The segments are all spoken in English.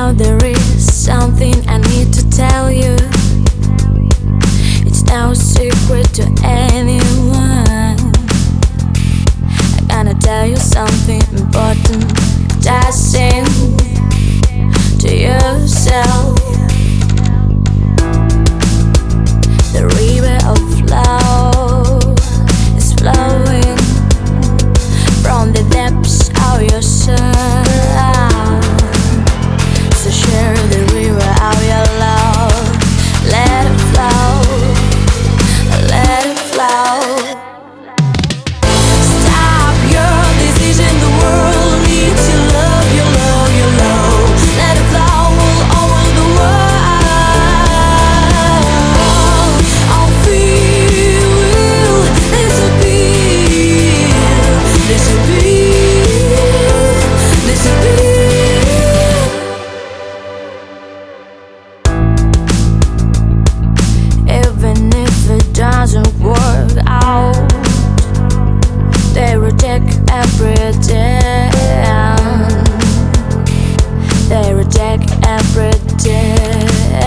Now there is something I need to tell you. It's no secret to anyone. I'm gonna tell you something important. Just sing to yourself. The river of love is flowing from the depths of your soul. So share the river of your love. Let it flow, let it flow. Stop your decision, the world needs your love, your love, your love. Let it flow all over the world. All fear will disappear, disappear, disappear. Even if it doesn't work out, they reject every day. They reject every day.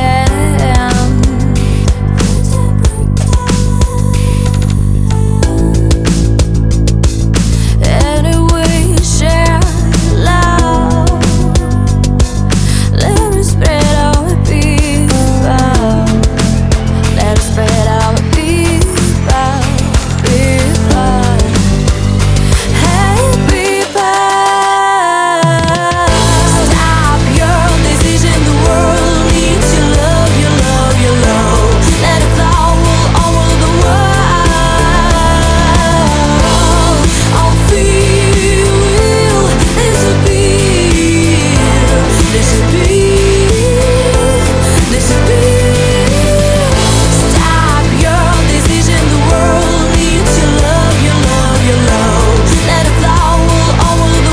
Anyway, share love. Let it spread our people. Let it spread our people, people. Hey people, stop your decision. The world needs your love, your love, your love. Let it flow all over the world. All fear will disappear, disappear, disappear. Stop your decision. The world needs your love, your love, your love. Let it flow all over the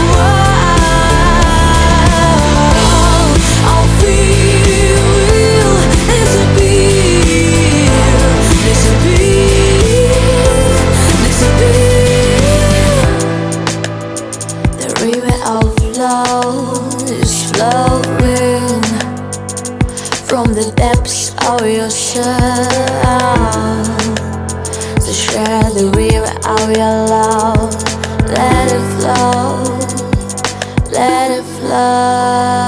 world. All fear will disappear, disappear, disappear. The river of love is flowing from the depths of your soul. So share the river of your love. Let it flow, let it flow.